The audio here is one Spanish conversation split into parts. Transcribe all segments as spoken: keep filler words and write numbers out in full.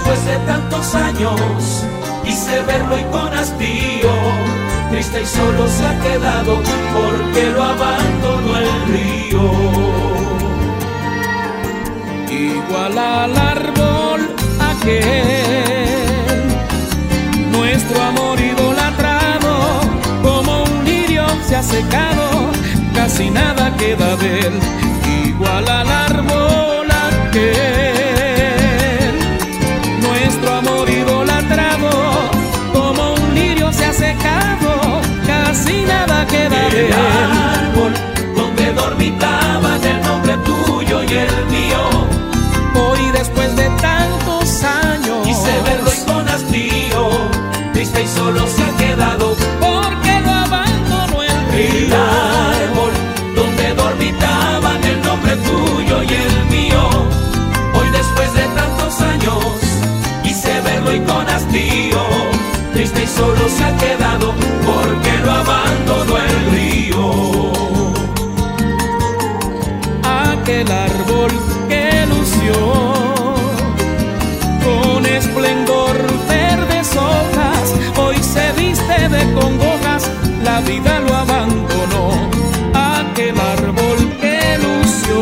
después de tantos años quise verlo y con hastío, triste y solo se ha quedado porque lo abandonó el río. Igual al árbol aquel, nuestro amor idolatrado, como un lirio se ha secado, casi nada queda de él. Igual al árbol aquel, nuestro amor idolatrado, como un lirio se ha secado, casi nada queda de él. El árbol donde dormitaban el nombre tuyo y el mío, hoy después de tantos años quise verlo y con hastío, triste y solo se ha quedado porque lo abandonó el río. El árbol donde dormitaban el nombre tuyo y el mío, hoy después de tantos años quise verlo y con hastío, triste y solo se ha quedado porque lo abandonó el río. Aquel árbol que lució con esplendor verdes hojas, hoy se viste de congojas, la vida lo abandonó. Aquel árbol que lució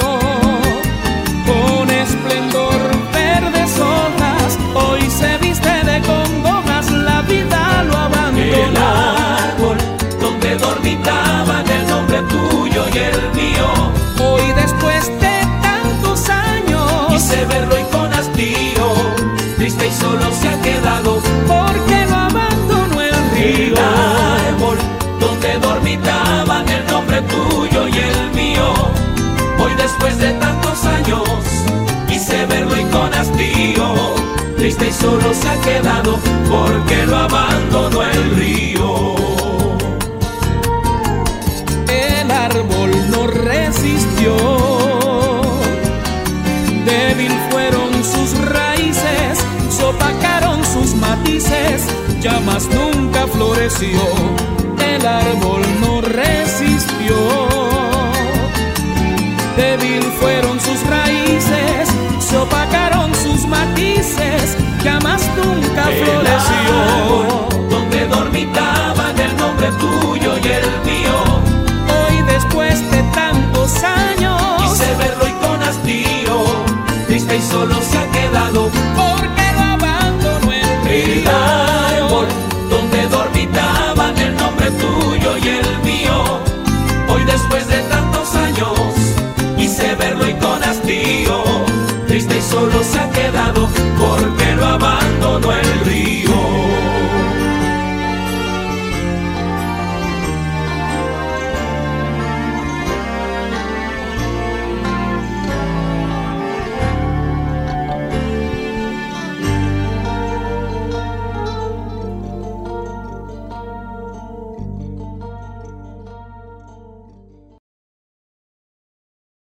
con esplendor verdes hojas, hoy se viste de congojas, la vida lo abandonó. El árbol donde dormitaban el nombre tuyo y el mío, hoy después de tantos años quise verlo y con hastío, triste y solo se ha quedado porque lo abandonó el río. el árbol donde dormitaban el nombre tuyo y el mío, hoy después de tantos años quise verlo y con hastío, triste y solo se ha quedado porque lo abandonó el río. El árbol no resistió, débil fueron sus raíces, se opacaron sus matices, ya más nunca floreció. El árbol no resistió, débil fueron sus raíces, se opacaron sus matices, ya más nunca El floreció. árbol